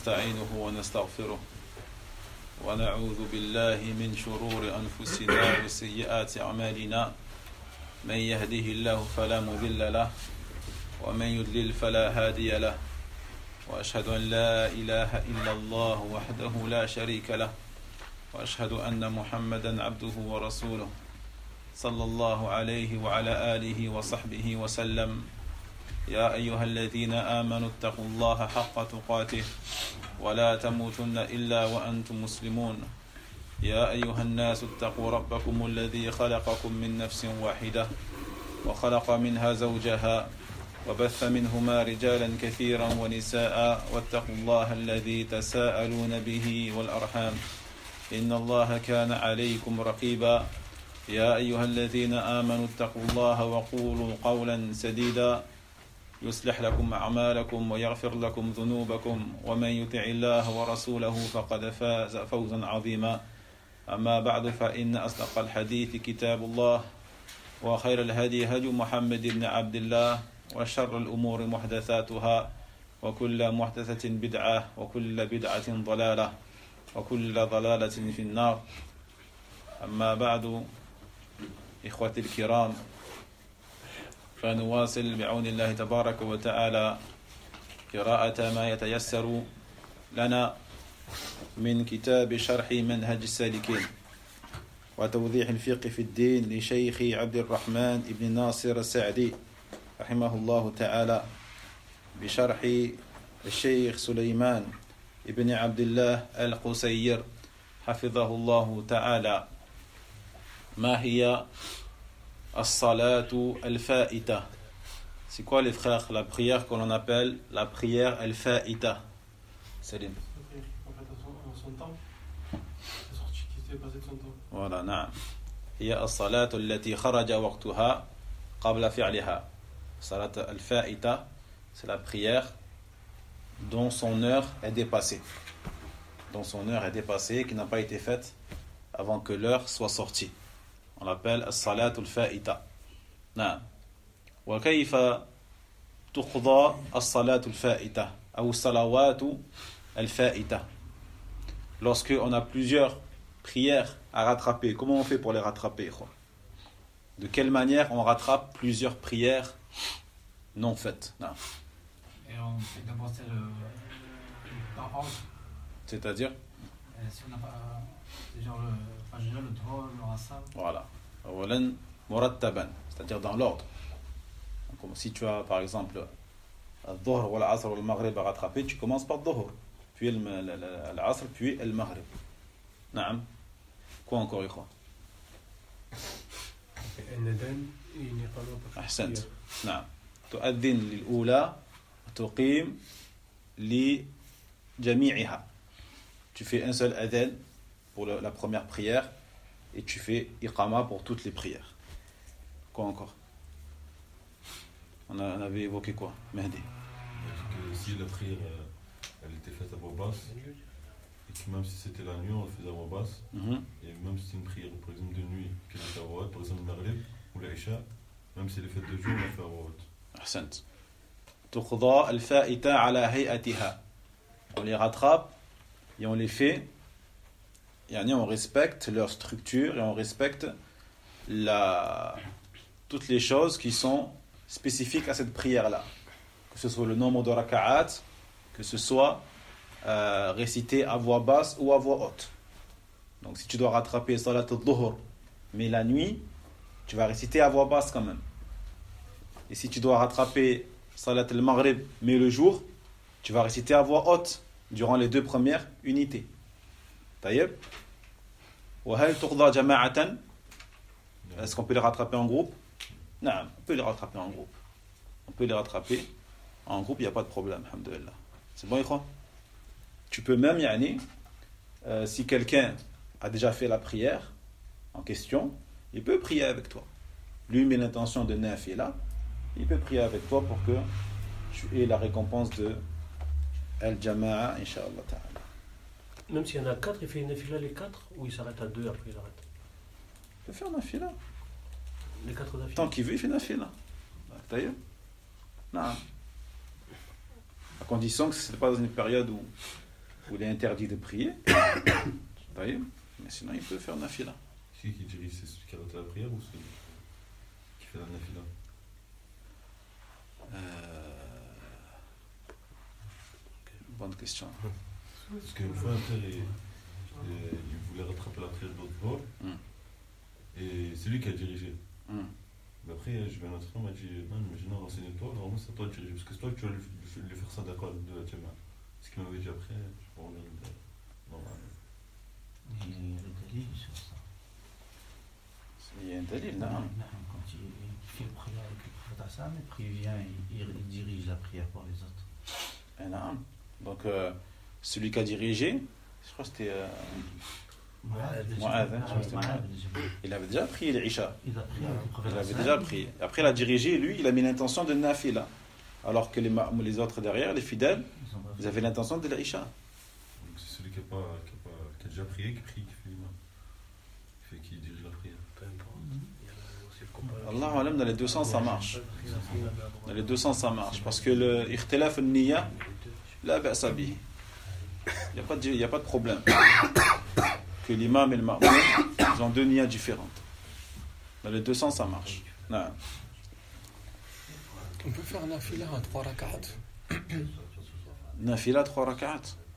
ونستعينه ونستغفره ونعوذ بالله من شرور أنفسنا وسيئات أعمالنا من يهده الله فلا مضل له ومن يضلل فلا هادي له وأشهد أن لا إله إلا الله وحده لا شريك له وأشهد أن محمدا عبده ورسوله صلى الله عليه وعلى آله وصحبه وسلم يا أيها الذين آمنوا اتقوا الله حق تقاته ولا تموتن إلا وأنتم مسلمون يا أيها الناس اتقوا ربكم الذي خلقكم من نفس واحدة وخلق منها زوجها وبث منهما رجالا كثيرا ونساء واتقوا الله الذي تساءلون به والأرحام إن الله كان عليكم رقيبا يا أيها الذين آمنوا اتقوا الله وقولوا قولا سديدا يصلح لكم أعمالكم ويغفر لكم ذنوبكم ومن يطع الله ورسوله فقد فاز فوزا عظيما أما بعد فإن أصدق الحديث كتاب الله وخير الهدي هدي محمد بن عبد الله وشر الأمور محدثاتها وكل محدثة بدعة وكل بدعة ضلالة وكل ضلالة في النار أما بعد إخوتي الكرام فنواصل بعون الله تبارك وتعالى قراءة ما يتيسر لنا من كتاب شرح منهج السالكين وتوضيح الفقه في الدين لشيخ عبد الرحمن بن ناصر السعدي رحمه الله تعالى بشرح الشيخ سليمان ابن عبد الله القسير حفظه الله تعالى. ما هي الصلاة الفائتة? C'est quoi les frères la prière que l'on appelle la prière al-fa'ita? Salim. En fait, en son temps, la sortie qui s'est passée de son temps. Voilà, نعم. هي الصلاة التي خرج وقتها قبل فعلها. Salat al-fa'ita, c'est la prière dont son heure est dépassée. Dont son heure est dépassée, qui n'a pas été faite avant que l'heure soit sortie. On l'appelle الصلاة الفائتة. نعم. وكيف تقضى الصلاة الفائتة أو الصلوات الفائتة? Lorsque on a plusieurs prières à rattraper, comment on fait pour les rattraper? De quelle manière on rattrape plusieurs prières non faites? Non. Et on fait d'abord celle par ordre. C'est-à-dire? Si on n'a pas genre le fajr, le dhuhr, le asr. Voilà. أولاً مرتباً, c'est-à-dire dans l'ordre. Comme si tu as par exemple le dhuhr ou l'asr ou le maghrib à rattraper, tu commences par le dhuhr, puis l'asr, puis le maghrib. نعم. Quoi encore, إخوة? الندان يقالوا أحسنت. نعم. تؤذن للأولى وتقيم لجميعها. Tu fais un seul adhan pour la première prière et tu fais iqama pour toutes les prières. Quoi encore? On avait évoqué quoi, Mehdi? Si la prière elle était faite à voix basse, et que même si c'était la nuit on le faisait à voix basse, et même si c'est une prière par exemple de nuit qui est à voix haute, par exemple le maghrib ou l'isha, même si elle est faite de jour on la fait à voix haute. أحسنت. تقضى الفائتة على هيئتها. On les rattrape et on les fait, et on respecte leur structure et on respecte toutes les choses qui sont spécifiques à cette prière-là. Que ce soit le nombre de raka'at, que ce soit récité à voix basse ou à voix haute. Donc si tu dois rattraper salat al-dhuhr, mais la nuit, tu vas réciter à voix basse quand même. Et si tu dois rattraper salat al-maghrib, mais le jour, tu vas réciter à voix haute durant les deux premières unités. Taïeb. وهل تقضى جماعة? Est-ce qu'on peut les rattraper en groupe? Non, on peut les rattraper en groupe. On peut les rattraper en groupe, il n'y a pas de problème, alhamdoulilah. C'est bon, Ikhwan? Tu peux même, si quelqu'un a déjà fait la prière en question, il peut prier avec toi. Lui met l'intention de nafila, il peut prier avec toi pour que tu aies la récompense de al-jama'a, incha'Allah ta'ala. Même s'il y en a 4, il fait une nafila les 4 ou il s'arrête à 2 après il arrête? Il peut faire nafila. Les 4 d'affilée. Tant qu'il veut, il fait nafila. D'ailleurs, non. À condition que ce n'est pas dans une période où où il est interdit de prier, mais sinon il peut faire nafila. Qui dirige, c'est celui qui a raté la prière ou celui qui fait la nafila? Bonne question. Parce qu'une fois, un frère, il voulait rattraper la prière de l'autre bord, et c'est lui qui a dirigé. Mais après, je vais à notre frère, il m'a dit non, renseigne-toi, normalement c'est à toi de diriger, parce que c'est toi que tu vas lui faire ça d'accord de la Tchema. Ce qu'il m'avait dit après, je peux revenir normal. Il y a un dalil sur ça. Il y a un dalil, non? Quand il fait le prière avec le prophète Hassan, après il vient, il dirige la prière pour les autres. Non. Donc, celui qui a dirigé, je crois que c'était Mu'adh. Il avait déjà prié l'Isha. Il avait déjà prié. Après, il a dirigé, lui, il a mis l'intention de nafila. Alors que les autres derrière, les fidèles, ils avaient l'intention de l'Isha. Donc c'est celui qui a déjà prié, qui prie, qui fait l'imam. Qui dirige la prière. Allah alam, dans les deux sens, ça marche. Dans les deux sens, ça marche. Parce que le ikhtilaf al-niyya, la ba'sa bihi. Il n'y a pas de problème. Que l'imam et le ma'moum, ils ont deux niyyas différentes. Dans les deux sens, ça marche. Non. On peut faire nafila à 3 rak'at. Nafila 3 rak'at.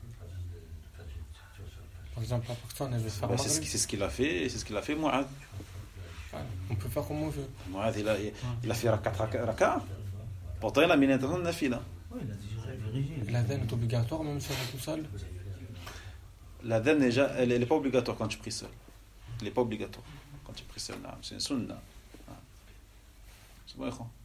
Par exemple, la personne, elle veut faire C'est ce qu'il a fait, c'est ce qu'il a fait Mu'adh. On peut faire comme on veut. Mu'adh, il a fait 4 rak'at. Pourtant, il a mis l'intention de nafila. Oui, il a dirigé. L'adhan est obligatoire même si on est tout seul. L'adhan, déjà, elle n'est pas obligatoire quand tu pries seul. Elle n'est pas obligatoire quand tu pries seul. C'est une sunna. C'est bon, frère.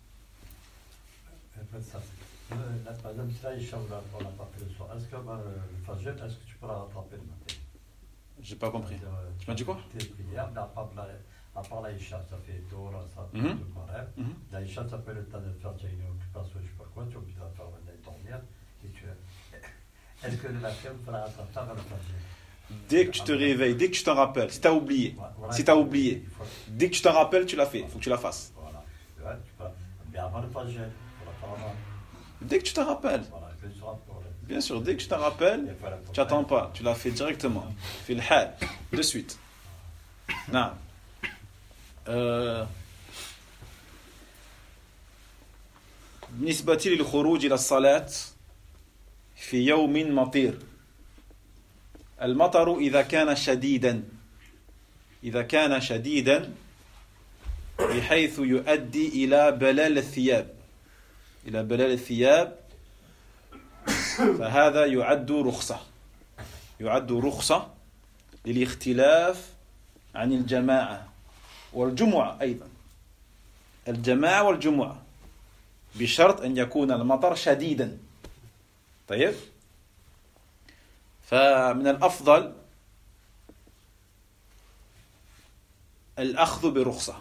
Là, par exemple, si là, Isha, on n'a pas fait le soir, est-ce que le Fajr, est-ce que tu pourras rattraper le matin? J'ai pas compris. Tu m'as dit quoi? Tes prières, à part la Isha, ça fait Dora, ça fait le Maghreb. La Isha, ça fait le temps de faire une occupation, je ne sais pas quoi, tu es obligé de faire une dormir. Est-ce que le matin, on pourra rattraper le Fajr? Dès que tu te réveilles, dès que tu t'en rappelles, si tu as oublié, dès que tu t'en rappelles, tu l'as fait, il faut que tu la fasses. Voilà. Ouais, mais avant le Fajr, pour la faire avant. Dès que tu t'en rappelles. Voilà, bien sûr, dès que tu t'en rappelles, tu n'attends pas, tu l'as fait directement. Fil hal, de suite. Non. بالنسبة للخروج إلى الصلاة في يوم مطير المطر إذا كان شديدا بحيث يؤدي إلى بلال الثياب فهذا يعد رخصة للاختلاف عن الجماعة والجمعة أيضا الجماعة والجمعة بشرط أن يكون المطر شديدا. طيب، فمن الأفضل الأخذ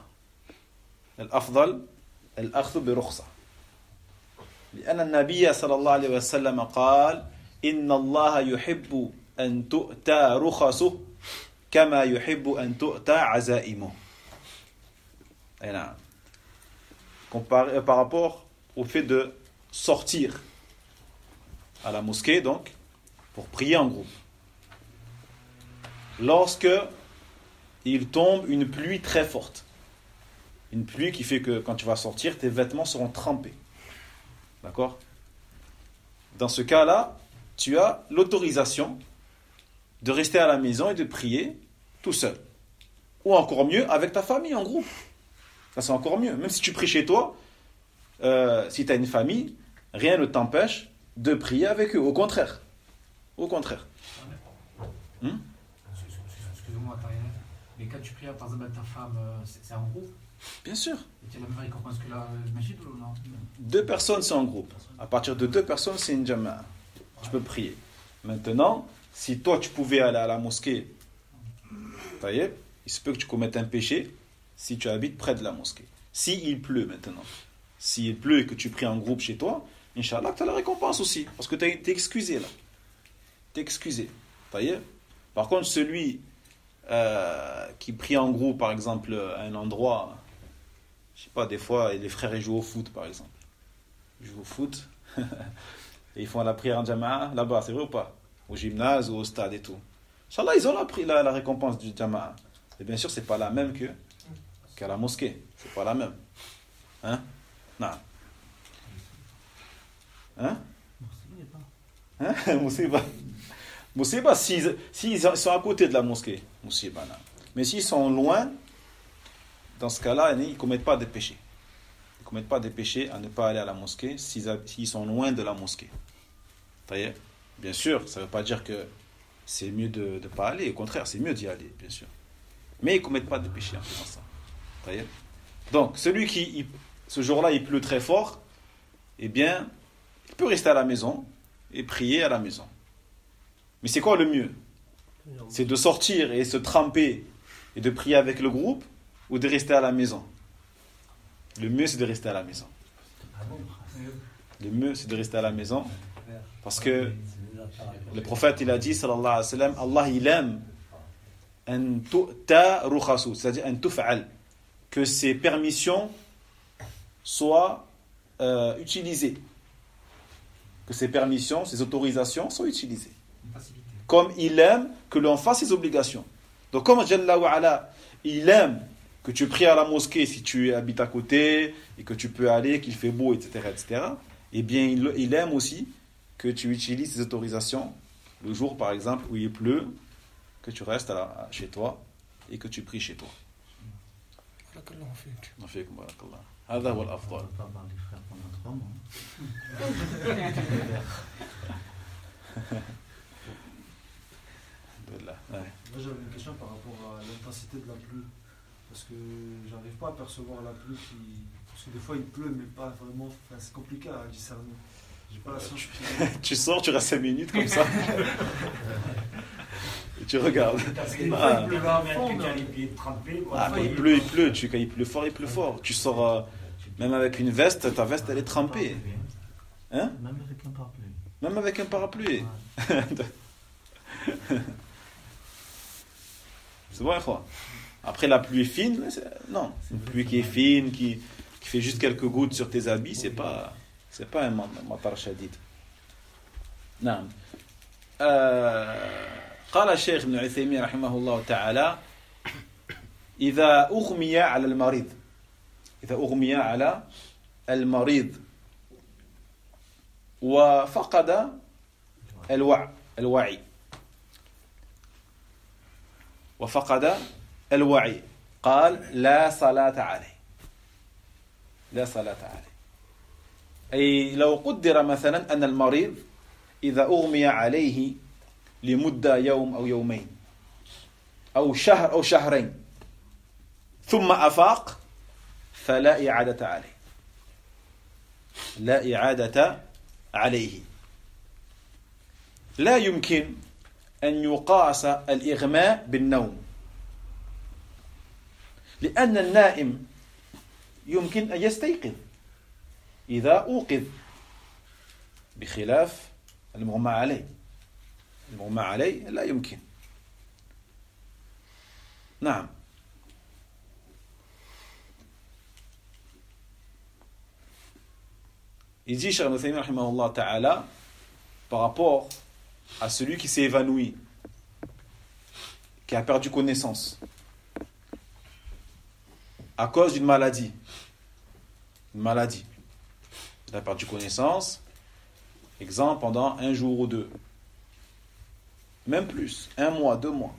برخصة لأن النبي صلى الله عليه وسلم قال إن الله يحب أن تؤتى رخصه كما يحب أن تؤتى عزائمه. Par rapport au fait de sortir à la mosquée, donc, pour prier en groupe. Lorsque il tombe une pluie très forte. Une pluie qui fait que quand tu vas sortir, tes vêtements seront trempés. D'accord? Dans ce cas-là, tu as l'autorisation de rester à la maison et de prier tout seul. Ou encore mieux, avec ta famille en groupe. Ça, c'est encore mieux. Même si tu pries chez toi, si tu as une famille, rien ne t'empêche de prier avec eux. Au contraire. Excuse-moi, mais quand tu pries par exemple avec ta femme, c'est en groupe? Bien sûr. Et tu as la même récompense que la masjid ou non? 2 personnes, c'est en groupe. À partir de 2 personnes, c'est une jama'a. Tu peux prier. Maintenant, si toi, tu pouvais aller à la mosquée, il se peut que tu commettes un péché si tu habites près de la mosquée. S'il pleut maintenant. S'il pleut et que tu pries en groupe chez toi, Inch'Allah, tu as la récompense aussi. Parce que tu es excusé là. Tu es excusé. Par contre, celui qui prie en groupe, par exemple, à un endroit, je sais pas, des fois, les frères ils jouent au foot, par exemple. Ils jouent au foot et ils font la prière en jama'a là-bas, c'est vrai ou pas? au gymnase ou au stade et tout. Inch'Allah, ils ont la récompense du jama'a. Et bien sûr, c'est pas la même qu'à la mosquée. C'est pas la même. Hein? Non. Hein? Moussiba. Moussiba, s'ils sont à côté de la mosquée. Moussiba, non. Mais s'ils sont loin, dans ce cas-là, ils ne commettent pas de péché. Ils ne commettent pas de péché à ne pas aller à la mosquée s'ils sont loin de la mosquée. Bien sûr, ça ne veut pas dire que c'est mieux de ne pas aller. Au contraire, c'est mieux d'y aller, bien sûr. Mais ils ne commettent pas de péché en faisant ça. Donc, celui qui, ce jour-là, il pleut très fort, eh bien, il peut rester à la maison et prier à la maison. Mais c'est quoi le mieux? C'est de sortir et se tremper et de prier avec le groupe ou de rester à la maison? Le mieux, c'est de rester à la maison. Le mieux, c'est de rester à la maison parce que le prophète, il a dit, sallallahu alayhi wa sallam, Allah, il aime an tu'ta rukhasu, c'est-à-dire an tuf'al, que ces permissions soient utilisées. Que ces permissions, ces autorisations soient utilisées. Comme il aime que l'on fasse ses obligations. Donc comme Jalla wa Ala, il aime que tu pries à la mosquée si tu habites à côté et que tu peux aller, qu'il fait beau, etc., etc., eh bien il aime aussi que tu utilises ces autorisations le jour, par exemple, où il pleut, que tu restes chez toi et que tu pries chez toi. هذا هو الأفضل. Moi j'avais une question par rapport à l'intensité de la pluie. Parce que j'arrive pas à percevoir la pluie parce que des fois il pleut mais pas vraiment. Enfin, c'est compliqué à discerner. J'ai pas la science. Tu sors, tu restes 5 minutes comme ça. Et tu regardes. Parce qu'il pleut à fond, quand il pleut, il pleut. Quand il pleut fort, il pleut fort. Tu sors même avec une veste, ta veste elle est trempée. Hein? Même avec un parapluie. Même avec un parapluie. C'est bon, quoi. Après la pluie fine, non. Une pluie qui est fine, qui fait juste quelques gouttes sur tes habits, c'est pas un matar shadid. نعم. قال الشيخ ابن عثيمين رحمه الله تعالى إذا أغمي على المريض وفقد الوعي قال لا صلاة عليه. أي لو قدر مثلا أن المريض إذا أغمي عليه لمدة يوم أو يومين أو شهر أو شهرين ثم أفاق فلا إعادة عليه. لا إعادة عليه. لا يمكن أن يقاس الإغماء بالنوم لأن النائم يمكن أن يستيقظ إذا أوقظ بخلاف المغمى عليه. المغمى عليه لا يمكن. نعم. Il dit, Cheikh Ibn Uthaymin rahimahullah ta'ala, par rapport à celui qui s'est évanoui, qui a perdu connaissance à cause d'une maladie. Une maladie. Il a perdu connaissance, exemple, pendant 1 jour ou 2. Même plus, 1 mois, 2 mois.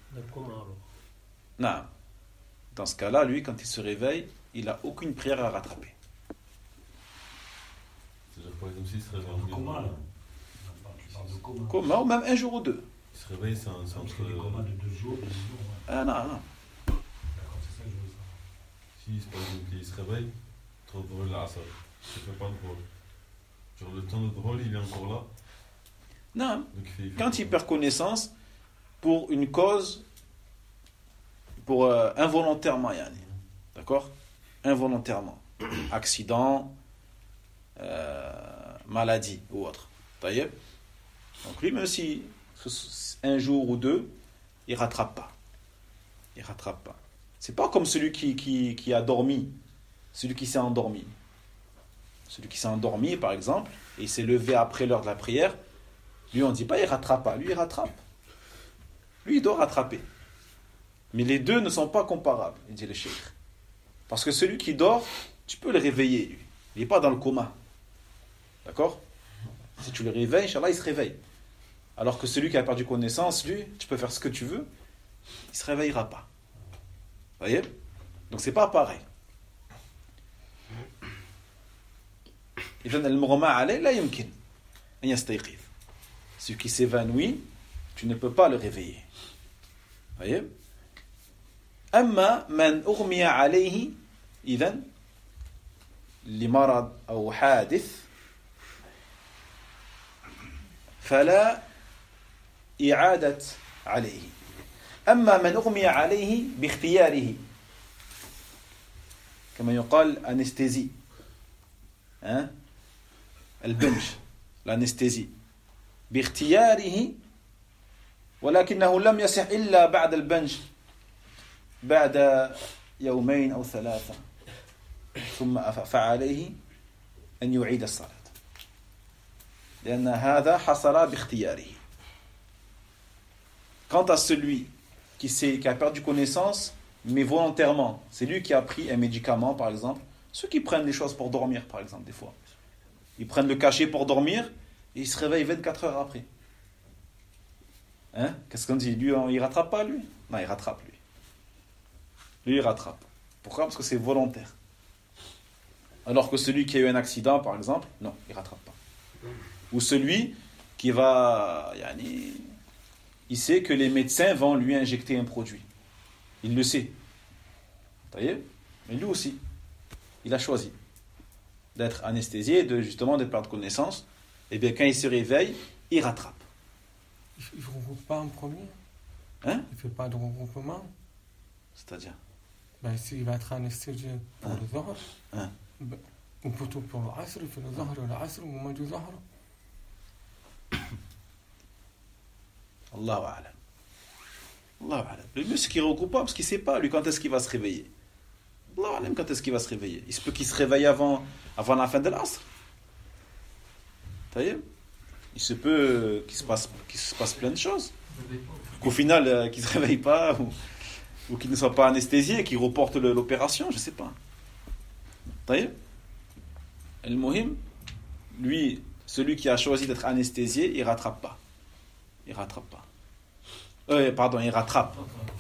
Non. Dans ce cas-là, lui, quand il se réveille, il n'a aucune prière à rattraper. C'est-à-dire, par exemple, s'il se réveille en Comment là? Comment? Même 1 jour ou 2. Il se réveille, c'est entre... Le coma de 2 jours, Ah non. D'accord, c'est ça que je veux savoir. Si, par exemple, il se réveille, trop drôle là, ça ne fait pas drôle. Genre, le temps de drôle, il est encore là. Non. Donc, Quand il perd connaissance, pour une cause, involontairement, yani. D'accord? Involontairement. Accident, maladie ou autre. Taïeb. Donc lui, même si 1 jour ou 2, il ne rattrape pas. Il ne rattrape pas. C'est pas comme celui qui a dormi, celui qui s'est endormi. Celui qui s'est endormi, par exemple, et il s'est levé après l'heure de la prière, Lui, on ne dit pas il rattrape pas. Lui, il rattrape. Lui, il doit rattraper. Mais les deux ne sont pas comparables, il dit le cheikh. Parce que celui qui dort, tu peux le réveiller, lui. Il n'est pas dans le coma. D'accord? Si tu le réveilles, Inch'Allah, il se réveille. Alors que celui qui a perdu connaissance, lui, tu peux faire ce que tu veux, il ne se réveillera pas. Vous voyez? Donc, c'est pas pareil. Celui qui s'évanouit, tu ne peux pas le réveiller. Vous voyez? أما من أغمي عليه إذن لمرض أو حادث فلا إعادة عليه. أما من أغمي عليه باختياره كما يقال أنستيزي البنج الأنستيزي باختياره ولكنه لم يصح إلا بعد البنج بعد يومين أو ثلاثة ثم فعليه أن يعيد الصلاة لأن هذا حصل باختياره. Quant à celui qui a perdu connaissance, mais volontairement, c'est lui qui a pris un médicament, par exemple. Ceux qui prennent des choses pour dormir, par exemple, des fois. Ils prennent le cachet pour dormir et ils se réveillent 24 heures après. Hein? Qu'est-ce qu'on dit? Lui, il ne rattrape pas, lui? Non, il rattrape, lui. Lui, il rattrape. Pourquoi? Parce que c'est volontaire. Alors que celui qui a eu un accident, par exemple, non, il ne rattrape pas. Ou celui qui va... il sait que les médecins vont lui injecter un produit. Il le sait. Vous voyez? Mais lui aussi, il a choisi d'être anesthésié, de perdre connaissance. Et bien, quand il se réveille, il rattrape. Il ne regroupe pas en premier? Hein? Il ne fait pas de regroupement? C'est-à-dire? Ben, s'il va être anesthésié pour le Zohr, ou plutôt pour le Asr, il fait le Zohr et le Asr au moment du Zohr. Allahu a'lam. Allahu a'lam. Le mieux, c'est qu'il ne regroupe pas parce qu'il ne sait pas, lui, quand est-ce qu'il va se réveiller. Allahu a'lam, quand est-ce qu'il va se réveiller. Il se peut qu'il se réveille avant la fin de l'Asr. Vous voyez? Il se peut qu'il se passe plein de choses. Qu'au final, qu'il ne se réveille pas ou qu'il ne soit pas anesthésié, qu'il reporte l'opération, je ne sais pas. Vous voyez? Al-Muhim, lui, celui qui a choisi d'être anesthésié, il ne rattrape pas. Il ne rattrape pas. Il rattrape.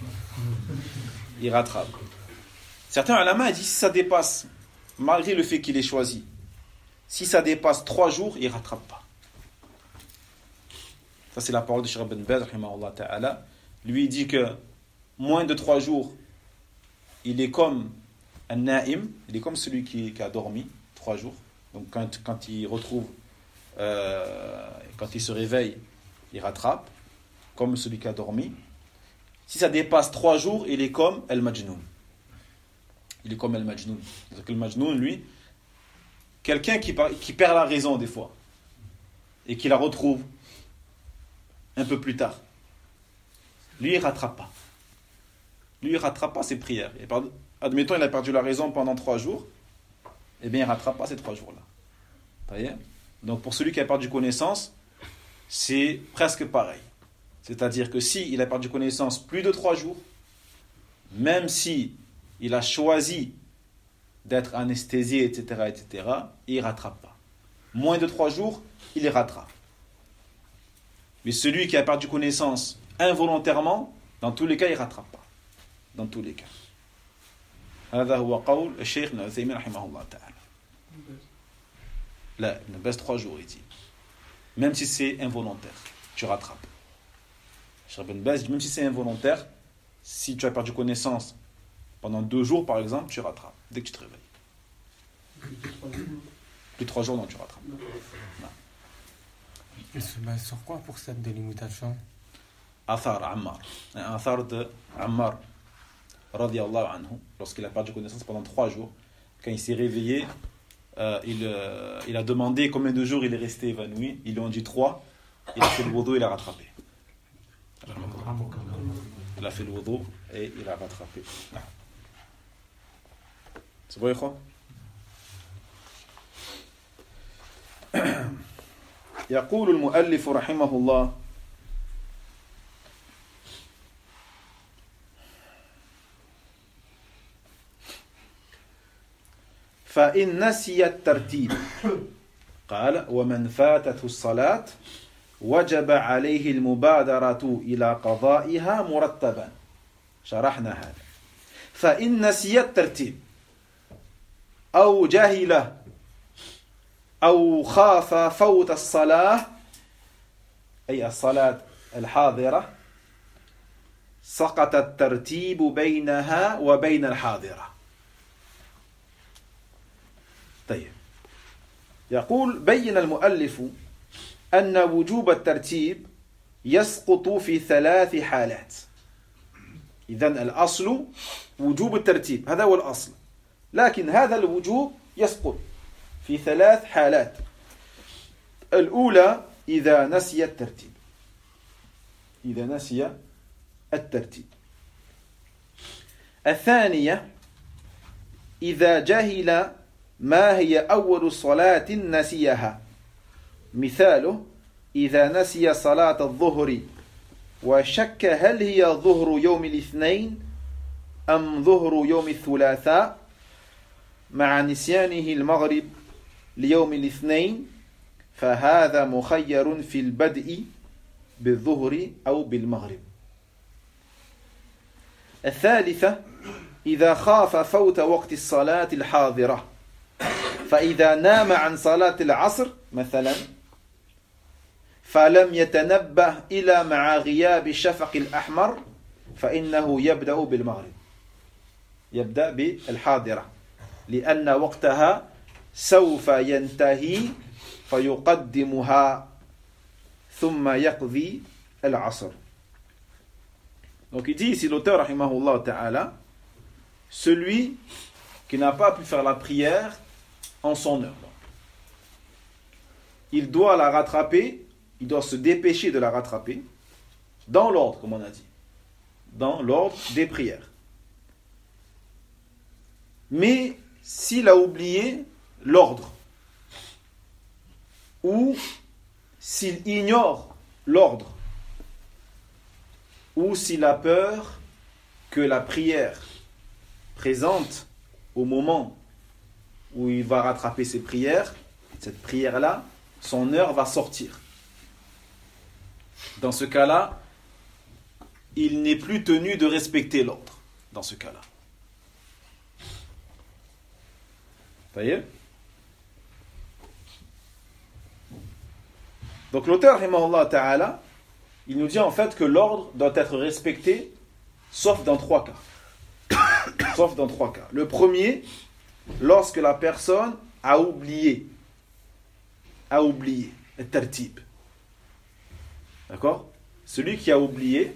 Il rattrape. Certains ulama disent si ça dépasse, malgré le fait qu'il ait choisi, si ça dépasse 3 jours, il ne rattrape pas. Ça, c'est la parole de Cheikh Ibn Baz, rahimahullah ta'ala. Lui, il dit que moins de 3 jours, il est comme un naïm, il est comme celui qui a dormi 3 jours. Donc, quand il retrouve, quand il se réveille, il rattrape, comme celui qui a dormi. Si ça dépasse 3 jours, il est comme al-majnoun. Il est comme al-majnoun. Donc, al-majnoun, lui, quelqu'un qui perd la raison des fois, et qui la retrouve un peu plus tard. Lui, il ne rattrape pas. Lui, il ne rattrape pas ses prières. Admettons, il a perdu la raison pendant 3 jours. Eh bien, il ne rattrape pas ces 3 jours-là. Vous voyez? Donc, pour celui qui a perdu connaissance, c'est presque pareil. C'est-à-dire que s'il a perdu connaissance plus de 3 jours, même si il a choisi d'être anesthésié, etc., il ne rattrape pas. Moins de 3 jours, il les rattrape. Mais celui qui a perdu connaissance involontairement, dans tous les cas, il ne rattrape pas. Dans tous les cas. هذا هو قول الشيخ ابن عثيمين رحمه الله تعالى. Là, il ne baisse 3 jours, il dit. Même si c'est involontaire, tu rattrapes. Cheikh Ibn Baz dit, même si c'est involontaire, si tu as perdu connaissance pendant 2 jours, par exemple, tu rattrapes, dès que tu te réveilles. Plus de 3 jours, non, tu rattrapes. Non. Il se base sur quoi pour cette délimitation? Athar Ammar. Un athar de Ammar, radiyallahu anhu, lorsqu'il a perdu connaissance pendant 3 jours, quand il s'est réveillé, il a demandé combien de jours il est resté évanoui. Ils lui ont dit 3. Il a fait le wudu, il a rattrapé. Il a fait le wudu et il a rattrapé. C'est vrai, quoi? يقول المؤلف رحمه الله فإن نسي الترتيب قال ومن فاتته الصلاة وجب عليه المبادرة إلى قضائها مرتبا شرحنا هذا فإن نسي الترتيب أو جهل أو خاف فوت الصلاة أي الصلاة الحاضرة سقط الترتيب بينها وبين الحاضرة. طيب يقول بين المؤلف أن وجوب الترتيب يسقط في 3 حالات. إذن الأصل وجوب الترتيب هذا هو الأصل لكن هذا الوجوب يسقط في 3 حالات. الأولى إذا نسي الترتيب الثانية إذا جهل ما هي أول صلاة نسيها مثاله إذا نسي صلاة الظهر وشك هل هي ظهر يوم الاثنين أم ظهر يوم الثلاثاء مع نسيانه المغرب ليوم الاثنين فهذا مخير في البدء بالظهر أو بالمغرب. الثالثة إذا خاف فوت وقت الصلاة الحاضرة فإذا نام عن صلاة العصر مثلا فلم يتنبه إلى مع غياب الشفق الأحمر فإنه يبدأ بالمغرب يبدأ بالحاضرة لأن وقتها سوف ينتهي فيقدمها ثم يقضي العصر. Donc il dit ici l'auteur rahimahullah ta'ala celui qui n'a pas pu faire la prière en son heure il doit la rattraper, il doit se dépêcher de la rattraper dans l'ordre comme on a dit dans l'ordre des prières. Mais s'il a oublié l'ordre ou s'il ignore l'ordre ou s'il a peur que la prière présente au moment où il va rattraper ses prières, cette prière-là, son heure va sortir. Dans ce cas-là, il n'est plus tenu de respecter l'ordre. Dans ce cas-là. Vous voyez ? Donc l'auteur, rahimahullah ta'ala, il nous dit en fait que l'ordre doit être respecté sauf dans 3 cas. Sauf dans 3 cas. Le premier, lorsque la personne a oublié le tartib. D'accord ? Celui qui a oublié,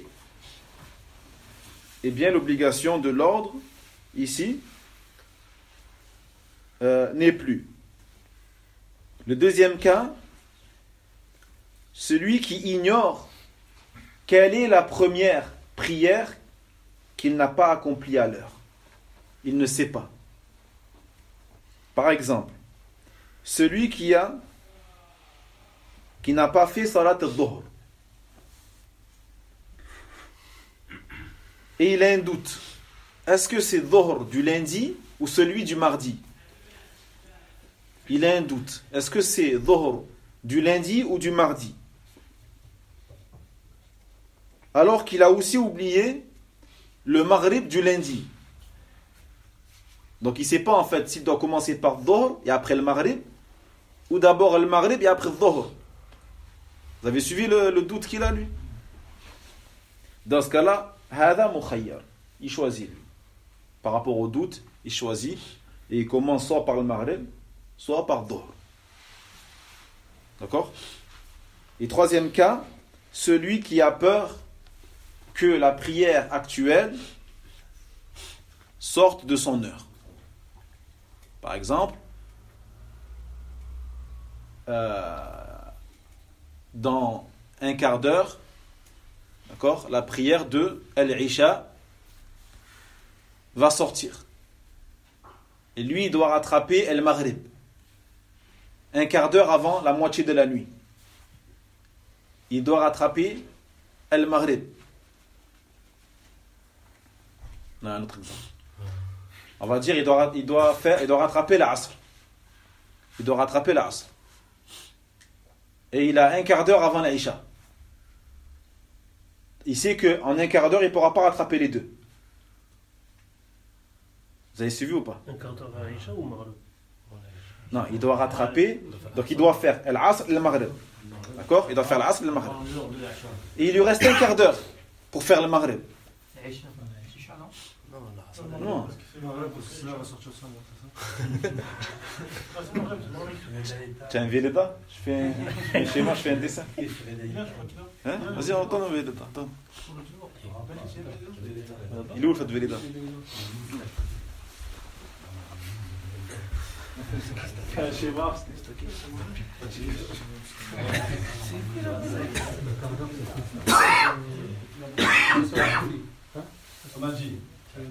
eh bien l'obligation de l'ordre, ici, n'est plus. Le deuxième cas, celui qui ignore quelle est la première prière qu'il n'a pas accomplie à l'heure. Il ne sait pas. Par exemple, celui qui n'a pas fait salat al-dhuhr et il a un doute. Est-ce que c'est dhuhr du lundi ou celui du mardi? Il a un doute. Est-ce que c'est dhuhr du lundi ou du mardi? Alors qu'il a aussi oublié le maghrib du lundi. Donc il ne sait pas en fait s'il doit commencer par dhuhr et après le maghrib ou d'abord le maghrib et après le dhuhr. Vous avez suivi le doute qu'il a lui? Dans ce cas-là, hada mukhayyar. Il choisit lui. Par rapport au doute, il choisit et il commence soit par le maghrib, soit par dhuhr. D'accord? Et troisième cas, celui qui a peur que la prière actuelle sorte de son heure. Par exemple, dans un quart d'heure, d'accord, la prière de Al-Isha va sortir. Et lui, il doit rattraper El-Maghrib. Un quart d'heure avant la moitié de la nuit. il doit rattraper Al-Maghrib. On a un autre exemple. On va dire il doit rattraper l'Asr. Il doit rattraper l'Asr. Et il a un quart d'heure avant l'Aïcha. Il sait qu'en un quart d'heure, il ne pourra pas rattraper les deux. Vous avez suivi ou pas? Un quart d'heure à Aïcha ou Maghrib? Non, il doit rattraper. Donc il doit faire l'Asr et le Maghrib. D'accord? Il doit faire l'Asr et le Maghrib. Et il lui reste un quart d'heure pour faire le Maghrib. Non. Là, va sortir ça, c'est ça. Tu as un Véleda? Chez moi, je fais un dessin. Hein? Vas-y, on entend un Véleda. Attends. Il est où le fait de Véleda? Chez moi, on a dit.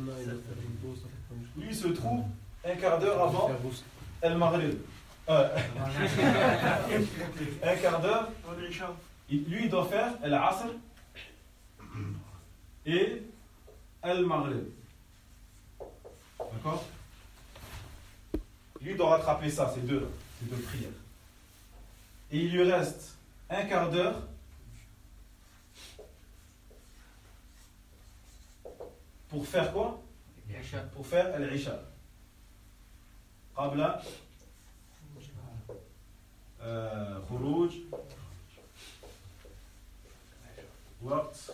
Lui se trouve un quart d'heure avant El Maghrib. Un quart d'heure. Lui, il doit faire El Asr et El Maghrib. D'accord? Lui doit rattraper ça, ces deux prières. Et il lui reste un quart d'heure pour faire quoi? Pour faire Al-Isha. Qabla Khuruj Waqt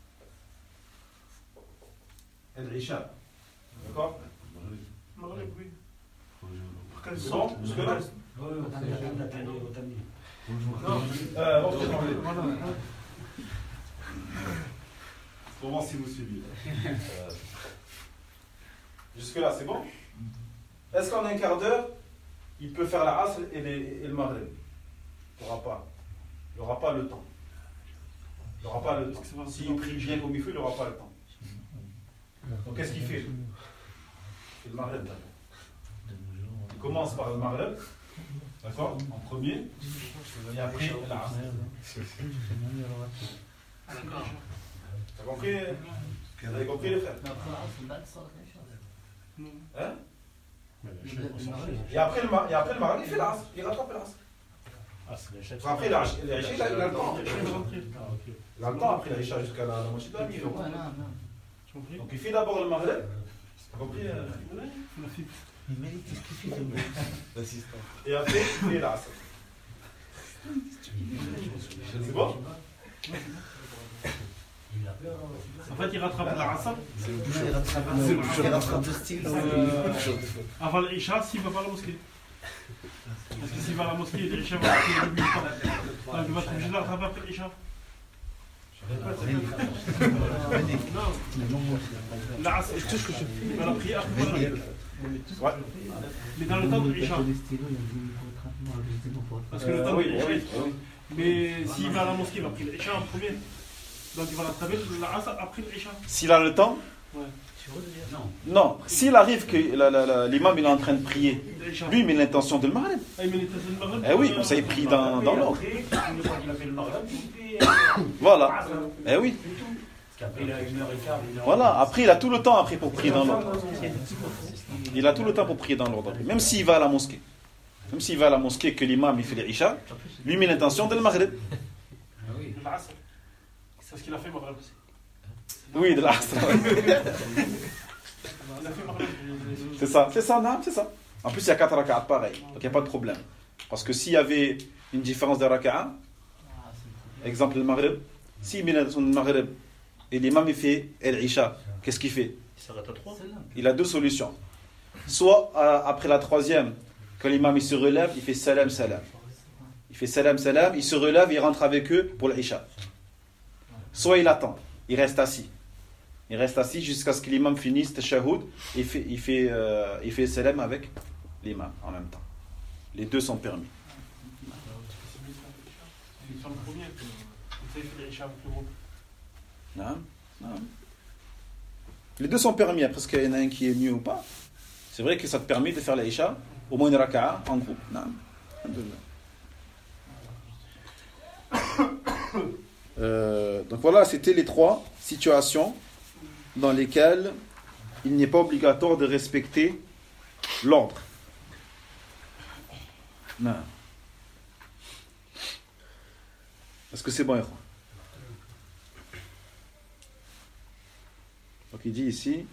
Al-Isha. D'accord? Maghrib, oui. C'est bon? Jusque-là? Pour voir si vous suivez. Jusque-là, c'est bon? Est-ce qu'en un quart d'heure, il peut faire la Asr et le Maghrib? Il n'aura pas le temps. Il n'aura pas le temps. S'il prie bien comme il faut, il n'aura pas le temps. Donc qu'est-ce qu'il fait? C'est le Maghrib d'abord. Il commence par le Maghrib, d'accord? En premier, et après la Asr. T'as compris? Vous avez compris les frères? Hein? Et après le Maghrib, il fait l'Asr, il rattrape l'Asr. Après l'Aïcha, il a le temps. Il a le temps après l'Aïcha jusqu'à la moitié de la nuit. Donc il fait d'abord le Maghrib. T'as compris? Et après, il fait l'Asr. C'est bon? En fait, il rattrape la Asr. Avant l'Isha, s'il ne va pas à la mosquée. Parce que s'il va à la mosquée, l'Isha va être donc il va être obligé de la rattraper après l'Isha. Non. La Asr, il va la prier après le Maghrib. Mais dans le temps de l'Isha. Parce que le temps de l'Isha. Mais s'il va à la mosquée, il va prier l'Isha en premier. Donc il va rattraper la Asr après l'Isha. S'il a le temps? Ouais. Non. S'il arrive que l'imam il est en train de prier, lui il met l'intention de le Maghrib. Eh oui, comme ça il prie dans l'ordre. Voilà. Eh oui. Voilà. Après il a tout le temps après pour prier dans l'ordre. Il a tout le temps pour prier dans l'ordre. Même s'il va à la mosquée. Même s'il va à la mosquée et que l'imam il fait l'Isha, lui met l'intention de le Maghrib. C'est ce qu'il a fait Maghrib aussi. Oui, de l'Asr. C'est ça, non, c'est ça. En plus, il y a 4 raka'at pareil, donc il n'y a pas de problème. Parce que s'il y avait une différence de raka'at, exemple le Maghrib, s'il met l'intention de Maghrib et l'imam il fait l'Isha, qu'est-ce qu'il fait? Il s'arrête à 3. Il a deux solutions. Soit après la troisième, quand l'imam il se relève, il fait salam, salam. Il fait salam, salam, il se relève, il rentre avec eux pour l'Isha. Soit il attend, il reste assis. Il reste assis jusqu'à ce que l'imam finisse tashahhud et il fait salam avec l'imam en même temps. Les deux sont permis. Non. Les deux sont permis. Après, est-ce qu'il y en a un qui est mieux ou pas? C'est vrai que ça te permet de faire l'Aïcha, au moins une raka'a en groupe. Non. Donc voilà, c'était les 3 situations dans lesquelles il n'est pas obligatoire de respecter l'ordre. Non. Est-ce que c'est bon, Ikhwan? Donc il dit ici,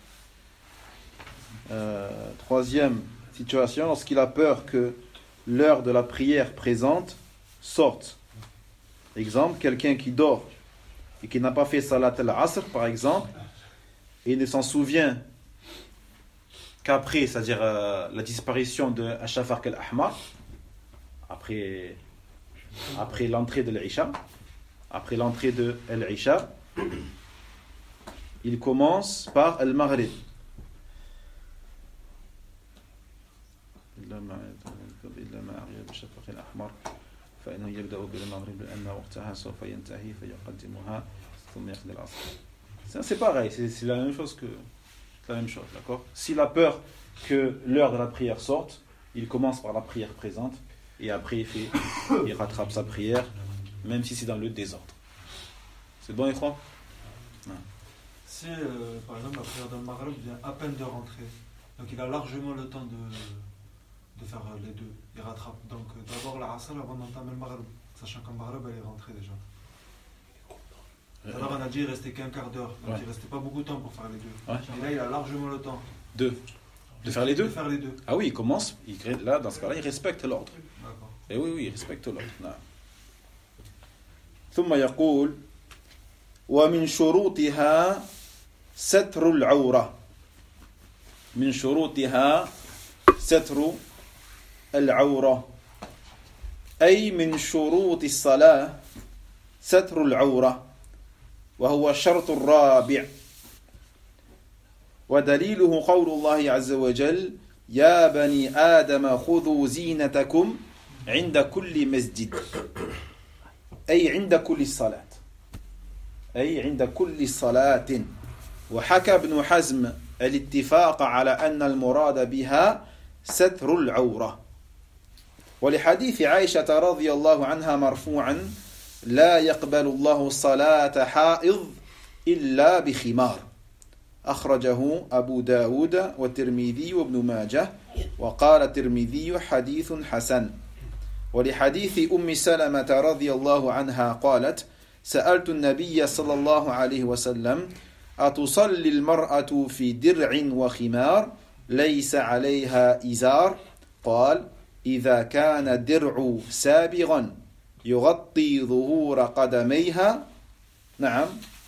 3e situation, lorsqu'il a peur que l'heure de la prière présente sorte. Exemple, quelqu'un qui dort et qui n'a pas fait salat al-asr, par exemple, et ne s'en souvient qu'après, c'est-à-dire la disparition de Ashafaq al-Ahmar, après l'entrée de l'Isha, il commence par al-Maghrib. C'est pareil, c'est la même chose d'accord? S'il a peur que l'heure de la prière sorte, il commence par la prière présente et après il rattrape sa prière, même si c'est dans le désordre. C'est bon, Ikhwan? Si par exemple la prière d'un Maghrib vient à peine de rentrer, donc il a largement le temps de faire les deux, il rattrape. Donc d'abord la Asr avant d'entamer le Maghrib, sachant qu'en Maghrib elle est rentrée déjà. Alors on a dit il restait qu'un quart d'heure, donc il restait pas beaucoup de temps pour faire les deux. Et là il a largement le temps. De faire les deux? De faire les deux. Ah oui, il commence, là dans ce cas-là il respecte l'ordre. D'accord. Et oui, il respecte l'ordre. ثم يقول ومن شروطها ستر العورة. من شروطها ستر العورة أي من شروط الصلاة ستر العورة وهو الشرط الرابع ودليله قول الله عز وجل يا بني آدم خذوا زينتكم عند كل مسجد أي عند كل الصلاة أي عند كل صلاة. وحكى ابن حزم الاتفاق على أن المراد بها ستر العورة. ولحديث عائشة رضي الله عنها مرفوعا لا يقبل الله صلاة حائض إلا بخمار. أخرجه أبو داود والترمذي وابن ماجه وقال الترمذي حديث حسن. ولحديث أم سلمة رضي الله عنها قالت سألت النبي صلى الله عليه وسلم أتصلي المرأة في درع وخمار ليس عليها إزار؟ قال إذا كان الدرع سابغا يغطي ظهور قدميها نعم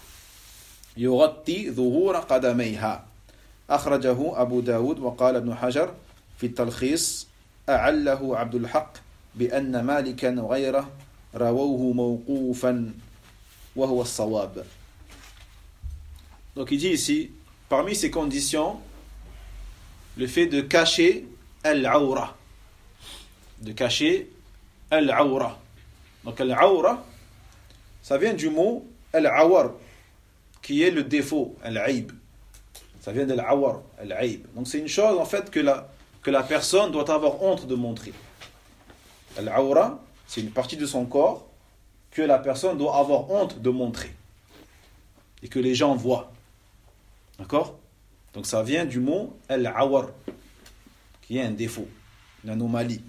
يغطي ظهور قدميها. أخرجه أبو داود وقال ابن حجر في التلخيص أعله عبد الحق بأن مالكا وغيره رووه موقوفا وهو الصواب. Donc il dit ici, parmi ces conditions, le fait de cacher al-awra. De cacher al-awra. Donc al-awra, ça vient du mot al-awar, qui est le défaut, al-aib. Ça vient de al-awar, al-aib. Donc c'est une chose en fait que la personne doit avoir honte de montrer. Al-awra, c'est une partie de son corps que la personne doit avoir honte de montrer. Et que les gens voient. D'accord? Donc ça vient du mot al-awar, qui est un défaut, une anomalie.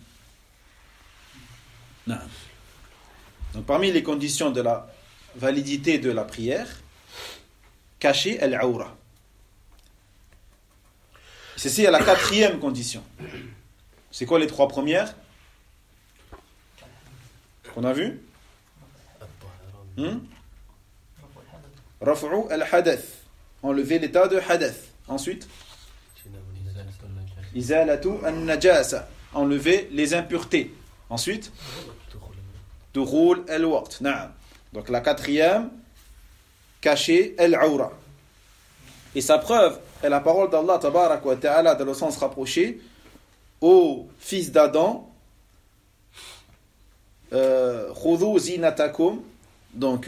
Non. Donc parmi les conditions de la validité de la prière, cacher al-awra. Ceci est la 4e condition. C'est quoi les 3 premières qu'on a vu? Raf'u al-hadath, enlever l'état de hadath. Ensuite, izalatu an-najasa, enlever les impuretés. Ensuite, dukhul al-waqt. Na'am. Donc la 4e, cacher al-awra. Et sa preuve est la parole d'Allah tabarak wa ta'ala dans le sens rapproché au fils d'Adam, khudhu zinatakum, donc